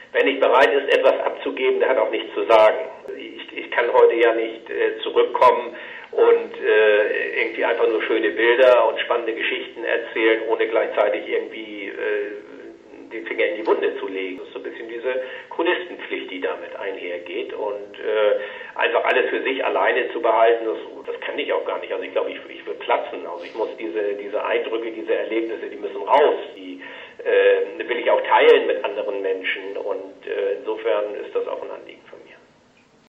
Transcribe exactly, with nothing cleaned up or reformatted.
wer nicht bereit ist, etwas abzugeben, der hat auch nichts zu sagen. Ich, ich kann heute ja nicht äh, zurückkommen und äh, irgendwie einfach nur schöne Bilder und spannende Geschichten erzählen, ohne gleichzeitig irgendwie äh, den Finger in die Wunde zu legen. Das ist so ein bisschen diese Chronistenpflicht, die damit einhergeht. Und äh, einfach alles für sich alleine zu behalten, das, das kann ich auch gar nicht. Also ich glaube, ich, ich würde platzen. Also ich muss diese, diese Eindrücke, diese Erlebnisse, die müssen raus. Die äh, will ich auch teilen mit anderen Menschen. Und äh, insofern ist das auch ein Anliegen.